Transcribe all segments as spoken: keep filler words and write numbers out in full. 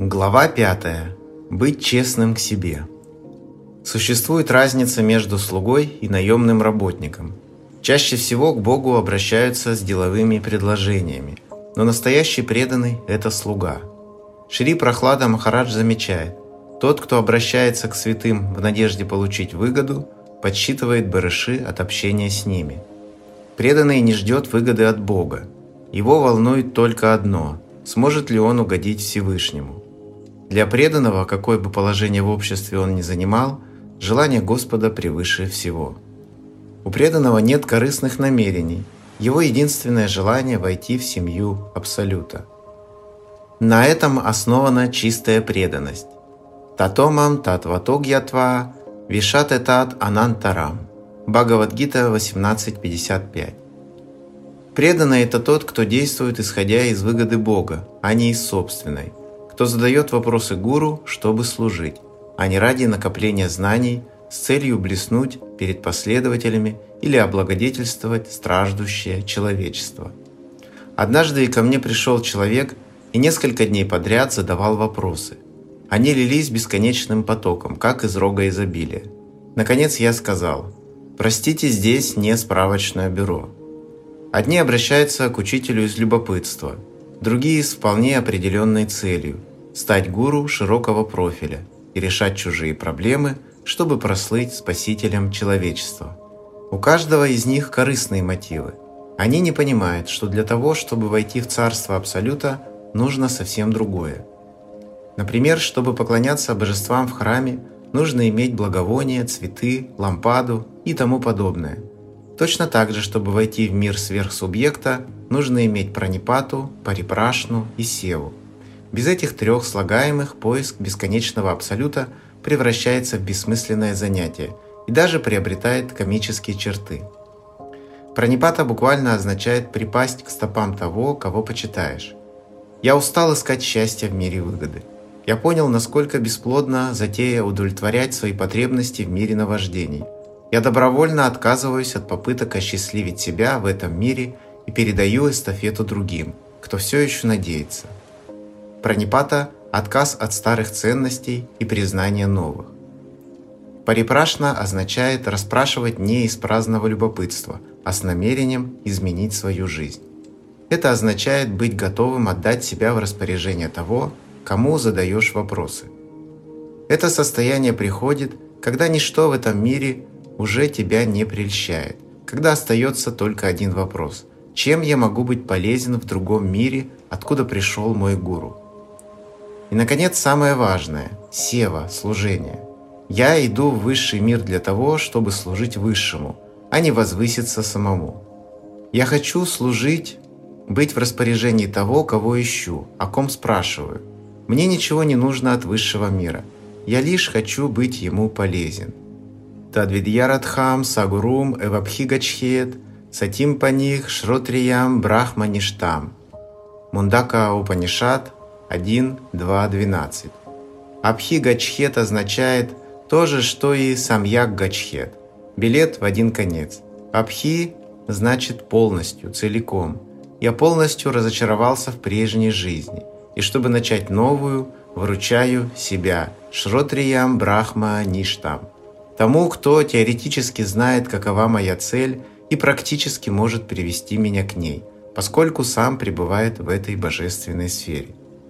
Глава пятая. Быть честным к себе. Существует разница между слугой и наемным работником. Чаще всего к Богу обращаются с деловыми предложениями, но настоящий преданный – это слуга. Шри Прахлада Махарадж замечает, тот, кто обращается к святым в надежде получить выгоду, подсчитывает барыши от общения с ними. Преданный не ждет выгоды от Бога. Его волнует только одно – сможет ли он угодить Всевышнему. Для преданного, какое бы положение в обществе он ни занимал, желание Господа превыше всего. У преданного нет корыстных намерений, его единственное желание – войти в семью Абсолюта. На этом основана чистая преданность. Татомам татватогьятва вишатетат анантарам. Бхагавад-гита восемнадцать пятьдесят пять. Преданный – это тот, кто действует исходя из выгоды Бога, а не из собственной, кто задает вопросы гуру, чтобы служить, а не ради накопления знаний с целью блеснуть перед последователями или облагодетельствовать страждущее человечество. Однажды ко мне пришел человек и несколько дней подряд задавал вопросы. Они лились бесконечным потоком, как из рога изобилия. Наконец я сказал: «Простите, здесь не справочное бюро». Одни обращаются к учителю из любопытства, другие с вполне определенной целью – стать гуру широкого профиля и решать чужие проблемы, чтобы прослыть спасителем человечества. У каждого из них корыстные мотивы. Они не понимают, что для того, чтобы войти в царство Абсолюта, нужно совсем другое. Например, чтобы поклоняться божествам в храме, нужно иметь благовония, цветы, лампаду и тому подобное. Точно так же, чтобы войти в мир сверхсубъекта, нужно иметь пранипату, парипрашну и севу. Без этих трех слагаемых поиск бесконечного Абсолюта превращается в бессмысленное занятие и даже приобретает комические черты. Пранипата буквально означает припасть к стопам того, кого почитаешь. Я устал искать счастья в мире выгоды. Я понял, насколько бесплодна затея удовлетворять свои потребности в мире наваждений. Я добровольно отказываюсь от попыток осчастливить себя в этом мире и передаю эстафету другим, кто все еще надеется. Пранипата – отказ от старых ценностей и признание новых. Парипрашна означает расспрашивать не из праздного любопытства, а с намерением изменить свою жизнь. Это означает быть готовым отдать себя в распоряжение того, кому задаешь вопросы. Это состояние приходит, когда ничто в этом мире уже тебя не прельщает, когда остается только один вопрос: чем я могу быть полезен в другом мире, откуда пришел мой гуру? И, наконец, самое важное – сева, служение. Я иду в высший мир для того, чтобы служить высшему, а не возвыситься самому. Я хочу служить, быть в распоряжении того, кого ищу, о ком спрашиваю. Мне ничего не нужно от высшего мира. Я лишь хочу быть ему полезен. Тадвидьярадхам сагурум эвабхигачхет сатим паних шротриям брахмаништам. Мундака Упанишад один, два, двенадцать. Абхигачхет означает то же, что и самьяк гачхет. Билет в один конец. Абхи значит полностью, целиком. Я полностью разочаровался в прежней жизни. И чтобы начать новую, вручаю себя шротриям брахма ништам. Тому, кто теоретически знает, какова моя цель, и практически может привести меня к ней, поскольку сам пребывает в этой божественной сфере.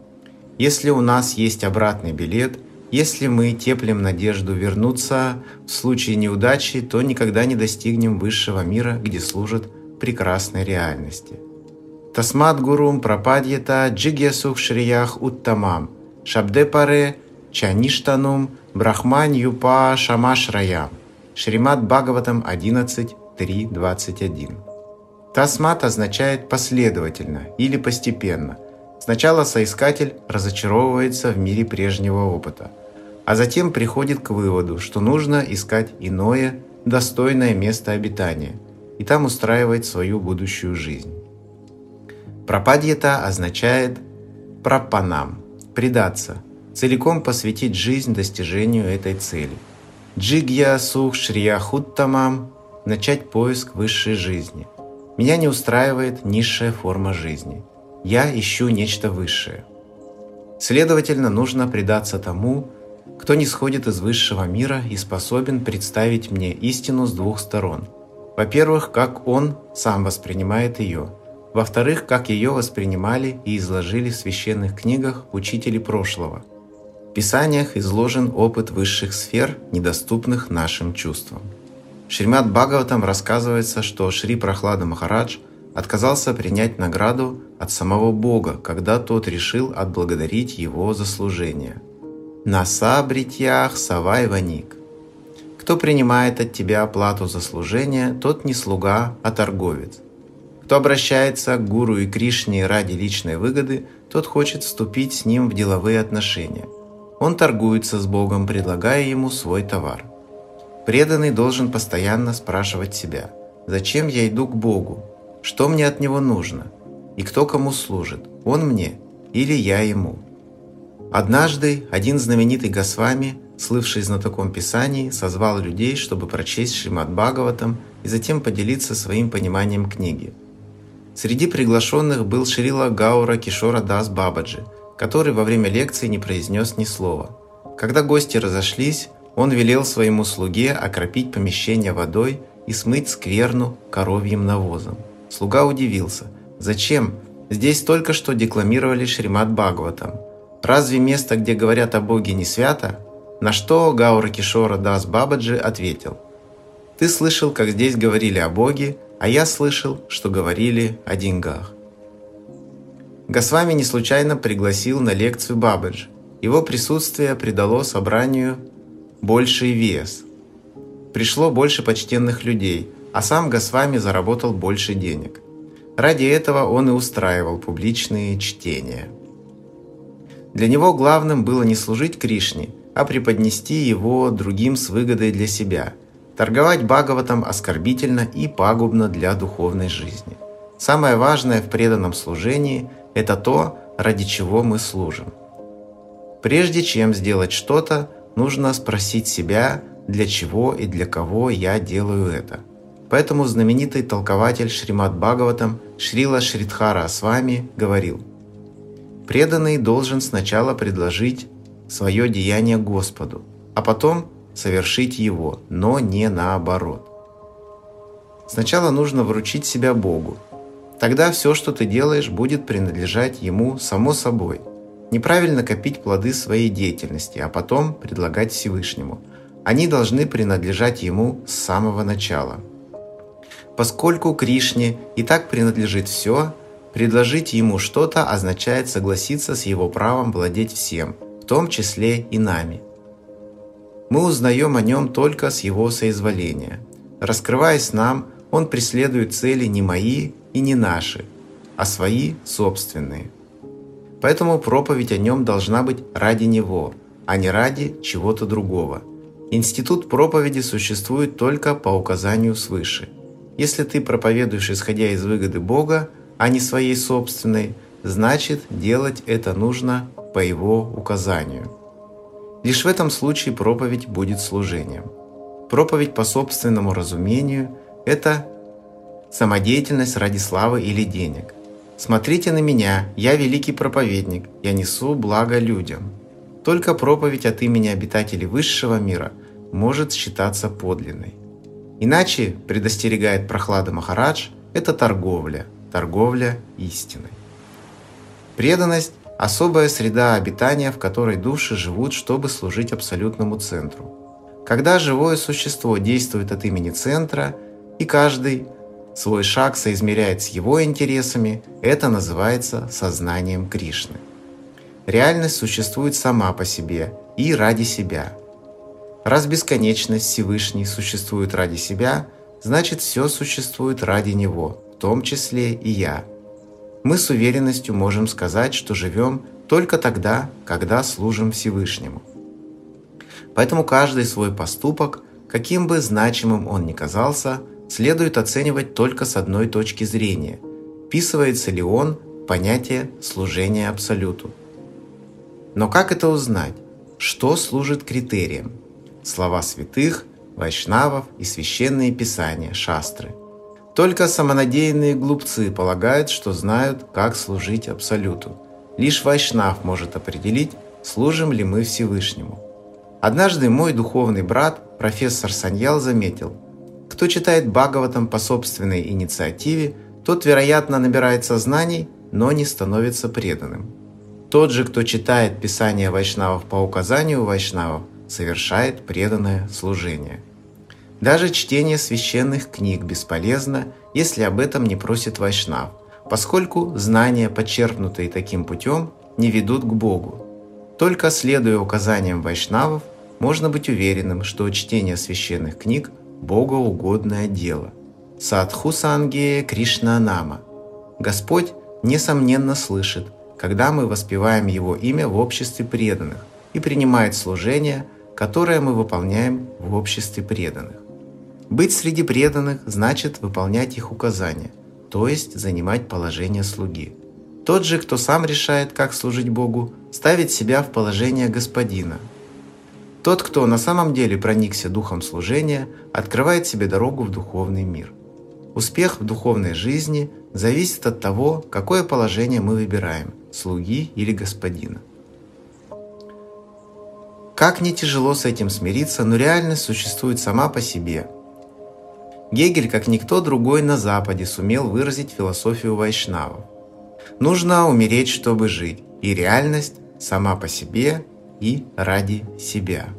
Если у нас есть обратный билет, если мы теплим надежду вернуться в случае неудачи, то никогда не достигнем высшего мира, где служат прекрасной реальности. Тасмат гурум прападьята джигьясух шриях уттамам шабдепаре чаништанум брахмань юпа шамашраям. Шримад Бхагаватам одиннадцать, три, двадцать один. Тасмат означает последовательно или постепенно. Сначала соискатель разочаровывается в мире прежнего опыта, а затем приходит к выводу, что нужно искать иное, достойное место обитания, и там устраивать свою будущую жизнь. Прападьята означает прапанам – предаться, целиком посвятить жизнь достижению этой цели. Джигья сух шрия хуттамам – начать поиск высшей жизни. Меня не устраивает низшая форма жизни. Я ищу нечто высшее. Следовательно, нужно предаться тому, кто не сходит из высшего мира и способен представить мне истину с двух сторон. Во-первых, как он сам воспринимает ее. Во-вторых, как ее воспринимали и изложили в священных книгах учители прошлого. В Писаниях изложен опыт высших сфер, недоступных нашим чувствам. В Шримад Бхагаватам рассказывается, что Шри Прахлада Махарадж отказался принять награду от самого Бога, когда тот решил отблагодарить его за служение. «Наса бритьях савай ваник». Кто принимает от тебя оплату за служение, тот не слуга, а торговец. Кто обращается к гуру и Кришне ради личной выгоды, тот хочет вступить с ним в деловые отношения. Он торгуется с Богом, предлагая ему свой товар. Преданный должен постоянно спрашивать себя: «Зачем я иду к Богу? Что мне от Него нужно? И кто кому служит? Он мне или я ему?» Однажды один знаменитый Госвами, слывший знатоком Писаний, созвал людей, чтобы прочесть Шримад Бхагаватам и затем поделиться своим пониманием книги. Среди приглашенных был Шрила Гаура Кишора Дас Бабаджи, который во время лекции не произнес ни слова. Когда гости разошлись, он велел своему слуге окропить помещение водой и смыть скверну коровьим навозом. Слуга удивился: «Зачем? Здесь только что декламировали Шримад Бхагаватам. Разве место, где говорят о Боге, не свято?» На что Гаура Кишора Дас Бабаджи ответил: «Ты слышал, как здесь говорили о Боге, а я слышал, что говорили о деньгах». Госвами не случайно пригласил на лекцию Бабаджи. Его присутствие придало собранию больший вес. Пришло больше почтенных людей, а сам Госвами заработал больше денег. Ради этого он и устраивал публичные чтения. Для него главным было не служить Кришне, а преподнести его другим с выгодой для себя. Торговать Бхагаватам оскорбительно и пагубно для духовной жизни. Самое важное в преданном служении – это то, ради чего мы служим. Прежде чем сделать что-то, нужно спросить себя, для чего и для кого я делаю это. Поэтому знаменитый толкователь Шримад Бхагаватам Шрила Шридхара Асвами говорил: «Преданный должен сначала предложить свое деяние Господу, а потом совершить его, но не наоборот. Сначала нужно вручить себя Богу. Тогда все, что ты делаешь, будет принадлежать Ему само собой. Неправильно копить плоды своей деятельности, а потом предлагать Всевышнему. Они должны принадлежать Ему с самого начала. Поскольку Кришне и так принадлежит все, предложить Ему что-то означает согласиться с Его правом владеть всем, в том числе и нами. Мы узнаем о Нем только с Его соизволения. Раскрываясь нам, Он преследует цели не мои и не наши, а свои собственные. Поэтому проповедь о Нем должна быть ради Него, а не ради чего-то другого. Институт проповеди существует только по указанию свыше. Если ты проповедуешь, исходя из выгоды Бога, а не своей собственной, значит, делать это нужно по Его указанию. Лишь в этом случае проповедь будет служением. Проповедь по собственному разумению – это самодеятельность ради славы или денег. «Смотрите на меня, я великий проповедник, я несу благо людям». Только проповедь от имени обитателей высшего мира может считаться подлинной. Иначе, предостерегает Прахлада Махарадж, это торговля, торговля истиной. Преданность – особая среда обитания, в которой души живут, чтобы служить абсолютному центру. Когда живое существо действует от имени центра, и каждый свой шаг соизмеряет с его интересами, это называется сознанием Кришны. Реальность существует сама по себе и ради себя. Раз бесконечность Всевышний существует ради себя, значит, все существует ради Него, в том числе и я. Мы с уверенностью можем сказать, что живем только тогда, когда служим Всевышнему. Поэтому каждый свой поступок, каким бы значимым он ни казался, следует оценивать только с одной точки зрения: вписывается ли он в понятие служения Абсолюту. Но как это узнать? Что служит критерием? Слова святых, вайшнавов и священные писания, шастры. Только самонадеянные глупцы полагают, что знают, как служить Абсолюту. Лишь Вайшнав может определить, служим ли мы Всевышнему. Однажды мой духовный брат, профессор Саньял, заметил: кто читает Бхагаватам по собственной инициативе, тот, вероятно, набирается знаний, но не становится преданным. Тот же, кто читает Писание Вайшнавов по указанию Вайшнавов, совершает преданное служение. Даже чтение священных книг бесполезно, если об этом не просит Вайшнав, поскольку знания, подчеркнутые таким путем, не ведут к Богу. Только следуя указаниям Вайшнавов, можно быть уверенным, что чтение священных книг – богоугодное дело. Садху Сангея Кришна Нама. Господь, несомненно, слышит, когда мы воспеваем Его имя в обществе преданных и принимает служение, которое мы выполняем в обществе преданных. Быть среди преданных значит выполнять их указания, то есть занимать положение слуги. Тот же, кто сам решает, как служить Богу, ставит себя в положение господина. Тот, кто на самом деле проникся духом служения, открывает себе дорогу в духовный мир. Успех в духовной жизни зависит от того, какое положение мы выбираем – слуги или господина. Как не тяжело с этим смириться, но реальность существует сама по себе. Гегель, как никто другой на Западе, сумел выразить философию вайшнавов. Нужно умереть, чтобы жить, и реальность сама по себе и ради себя.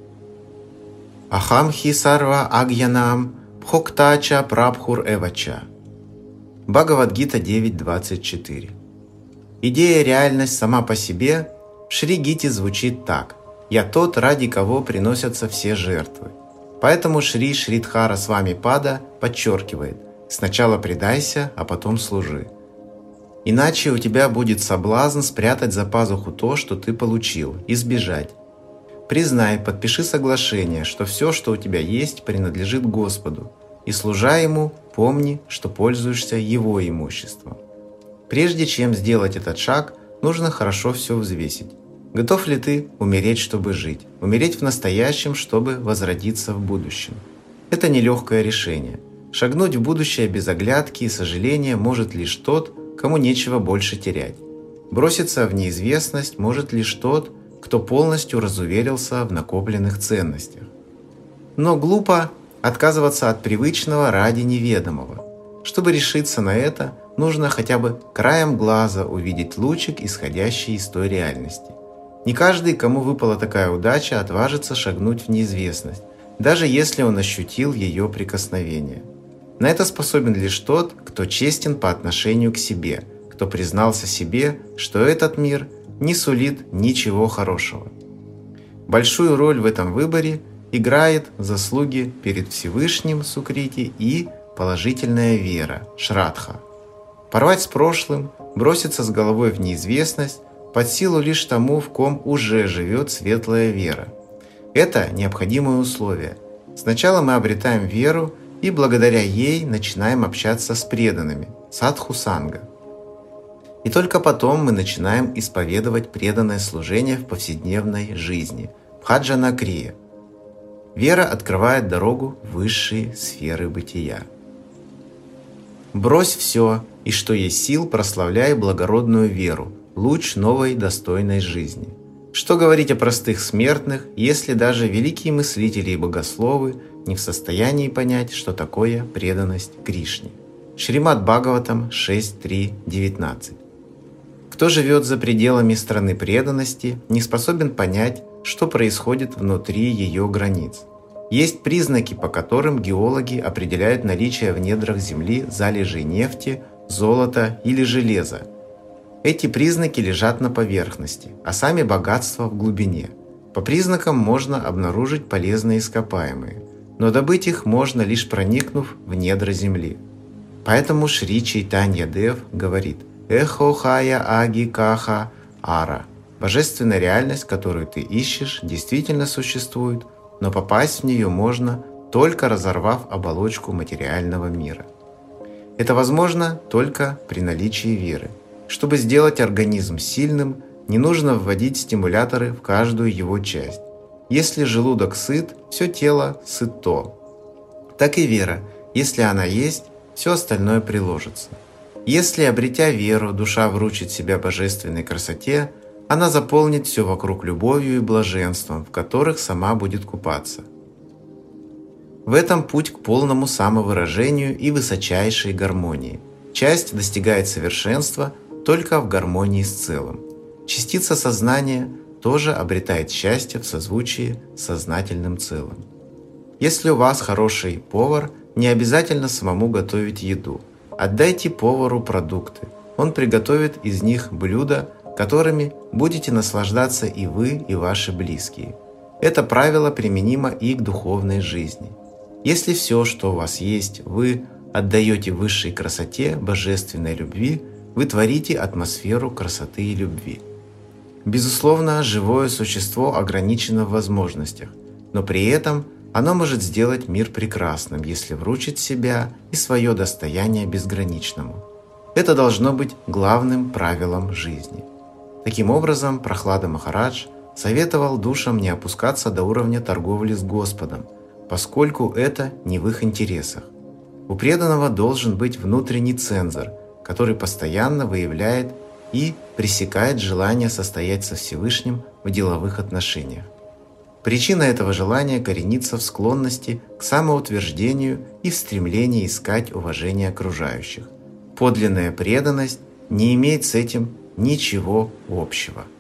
Ахам хи сарва агьянам бхоктача прабхур эвача. Бхагавад-гита девять двадцать четыре. Идея «реальность сама по себе» в Шри-гите звучит так: «Я тот, ради кого приносятся все жертвы». Поэтому Шри Шридхара Свами-пада подчеркивает: «Сначала предайся, а потом служи». Иначе у тебя будет соблазн спрятать за пазуху то, что ты получил, и сбежать. Признай, подпиши соглашение, что все, что у тебя есть, принадлежит Господу, и, служа Ему, помни, что пользуешься Его имуществом. Прежде чем сделать этот шаг, нужно хорошо все взвесить. Готов ли ты умереть, чтобы жить? Умереть в настоящем, чтобы возродиться в будущем? Это нелегкое решение. Шагнуть в будущее без оглядки и сожаления может лишь тот, кому нечего больше терять. Броситься в неизвестность может лишь тот, кто полностью разуверился в накопленных ценностях. Но глупо отказываться от привычного ради неведомого. Чтобы решиться на это, нужно хотя бы краем глаза увидеть лучик, исходящий из той реальности. Не каждый, кому выпала такая удача, отважится шагнуть в неизвестность, даже если он ощутил ее прикосновение. На это способен лишь тот, кто честен по отношению к себе, кто признался себе, что этот мир не сулит ничего хорошего. Большую роль в этом выборе играет заслуги перед Всевышним Сукрити и положительная вера Шрадха. Порвать с прошлым, броситься с головой в неизвестность под силу лишь тому, в ком уже живет светлая вера. Это необходимое условие. Сначала мы обретаем веру и благодаря ей начинаем общаться с преданными, садху-санга. И только потом мы начинаем исповедовать преданное служение в повседневной жизни, бхаджана-крия. Вера открывает дорогу в высшие сферы бытия. Брось все, и что есть сил, прославляй благородную веру, луч новой достойной жизни. Что говорить о простых смертных, если даже великие мыслители и богословы не в состоянии понять, что такое преданность Кришне? Шримад Бхагаватам шесть три девятнадцать. Кто живет за пределами страны преданности, не способен понять, что происходит внутри ее границ. Есть признаки, по которым геологи определяют наличие в недрах Земли залежей нефти, золота или железа. Эти признаки лежат на поверхности, а сами богатства в глубине. По признакам можно обнаружить полезные ископаемые, но добыть их можно лишь проникнув в недра Земли. Поэтому Шри Чайтанья Дев говорит: «Эхо хая аги каха ара». Божественная реальность, которую ты ищешь, действительно существует, но попасть в нее можно, только разорвав оболочку материального мира. Это возможно только при наличии веры. Чтобы сделать организм сильным, не нужно вводить стимуляторы в каждую его часть. Если желудок сыт, все тело сыто. Так и вера. Если она есть, все остальное приложится. Если, обретя веру, душа вручит себя божественной красоте, она заполнит все вокруг любовью и блаженством, в которых сама будет купаться. В этом путь к полному самовыражению и высочайшей гармонии. Часть достигает совершенства только в гармонии с целым. Частица сознания тоже обретает счастье в созвучии с сознательным целым. Если у вас хороший повар, не обязательно самому готовить еду. Отдайте повару продукты. Он приготовит из них блюда, которыми будете наслаждаться и вы, и ваши близкие. Это правило применимо и к духовной жизни. Если все, что у вас есть, вы отдаете высшей красоте, божественной любви, вы творите атмосферу красоты и любви. Безусловно, живое существо ограничено в возможностях, но при этом оно может сделать мир прекрасным, если вручит себя и свое достояние безграничному. Это должно быть главным правилом жизни. Таким образом, Прохлада Махарадж советовал душам не опускаться до уровня торговли с Господом, поскольку это не в их интересах. У преданного должен быть внутренний цензор, который постоянно выявляет и пресекает желание состоять со Всевышним в деловых отношениях. Причина этого желания коренится в склонности к самоутверждению и в стремлении искать уважение окружающих. Подлинная преданность не имеет с этим ничего общего.